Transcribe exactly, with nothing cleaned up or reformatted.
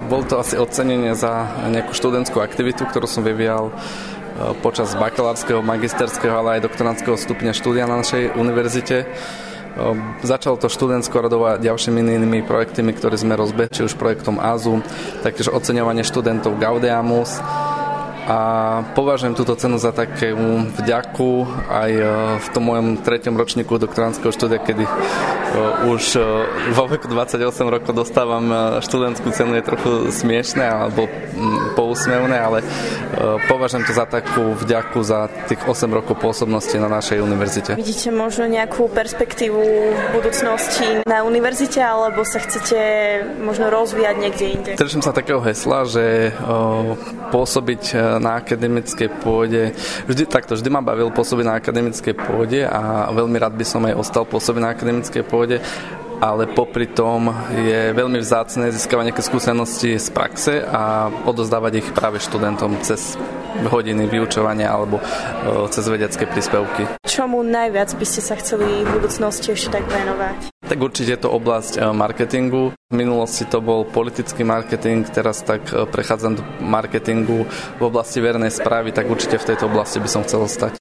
Bol to asi ocenenie za nejakú študentskú aktivitu, ktorú som vyvíjal počas bakalárskeho, magisterského, ale aj doktorandského stupňa štúdia na našej univerzite. Začalo to študentsko rodovať ďalšími inými projektami, ktoré sme rozbehli, či už projektom Azu, taktiež oceňovanie študentov Gaudeamus. A považujem túto cenu za takú vďaku aj v tom mojom treťom ročníku doktorandského štúdia, kedy už vo veku dvadsaťosem rokov dostávam študentskú cenu, je trochu smiešné alebo pousmevné, ale považujem to za takú vďaku za tých osem rokov pôsobnosti na našej univerzite. Vidíte možno nejakú perspektívu v budúcnosti na univerzite, alebo sa chcete možno rozvíjať niekde inde? Držím sa takého hesla, že pôsobiť na akademickej pôde, vždy takto, vždy ma bavil pôsobiť na akademickej pôde a veľmi rád by som aj ostal pôsobiť na akademickej pôde, ale popri tom je veľmi vzácne získavať nejaké skúsenosti z praxe a odozdávať ich práve študentom cez hodiny vyučovania alebo cez vedecké príspevky. Čomu najviac by ste sa chceli v budúcnosti ešte tak venovať? Tak určite je to oblasť marketingu. V minulosti to bol politický marketing, teraz tak prechádzam do marketingu v oblasti verejnej správy, tak určite v tejto oblasti by som chcel stať.